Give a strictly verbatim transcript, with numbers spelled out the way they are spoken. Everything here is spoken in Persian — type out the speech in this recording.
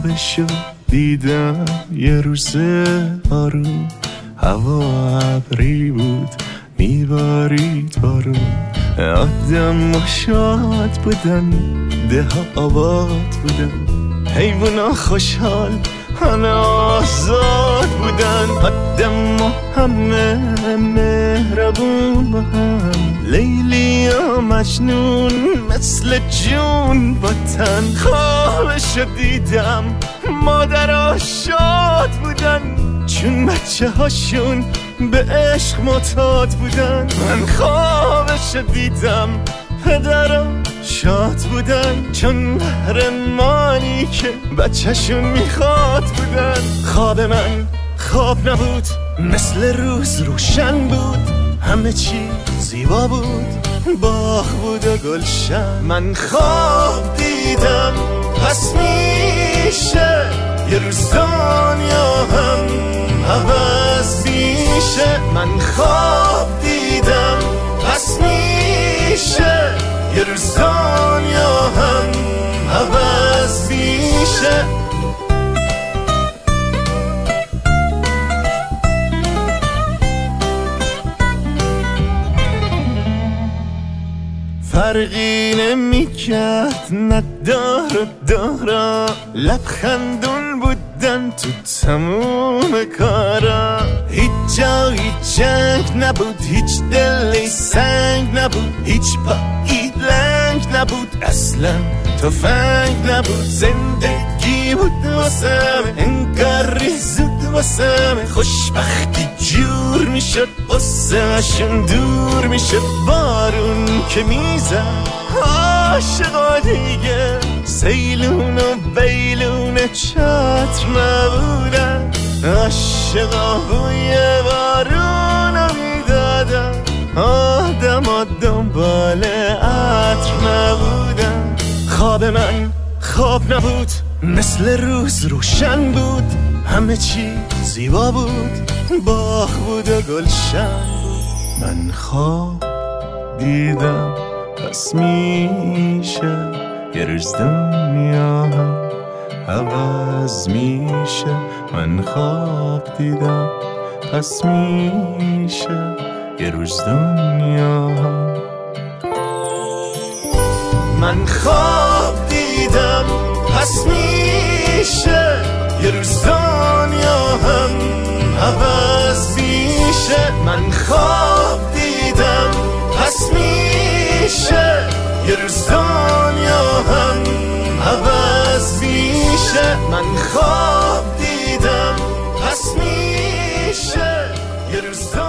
خوابشو دیدم یه روز آروم، هوا ابری بود میبارید بارون، آدم شاد بودن، ده ها آباد بودن، حیوونا خوشحال همه آزاد بودن، آدم همه مهربون با هم، لیلی و مجنون مثل جون با تن. خوابشو دیدم مادرها شاد بودن، چون بچه هاشون به عشق معتاد بودن. من خوابشو دیدم پدرها شاد بودن، چون قهرمانی که بچهشون میخواد بودن. خواب من خواب نبود، مثل روز روشن بود، همه چی زیبا بود، باغ بود و گلشن. من خواب دیدم پس میشه یه روز دنیا هم عوض میشه. من خواب دیدم پس میشه یه روز دنیا هم عوض میشه. فرقی نمیکرد ندار و دارا، لبخندون بودن تو تموم کارا. هیچ جا هیچ جنگ نبود، هیچ دلی سنگ نبود، هیچ پایی لنگ نبود، اصلا تفنگ نبود. زندگی بود واسم انگار زود واسم، خوشبختی جور میشد واسمشون دور میشد. بارون که میزن عاشقا دیگه، سیلون و بیلون چتر نبودن، عاشقا بوی بارون رو میدادن، آدم ها دنبال عطر نبودن. خواب من خواب نبود، مثل روز روشن بود، همه چی زیبا بود، باغ بود و گلشن بود. من خواب دیدم پس میشه یه روز دنیا هم عوض میشه. من خواب دیدم پس میشه یه روز دنیا هم. من خواب دیدم پس میشه یه روز دنیا هم عوض میشه. من خواب دیدم پس میشه یه روز دنیا هم عوض میشه. من خواب دیدم پس میشه یه روز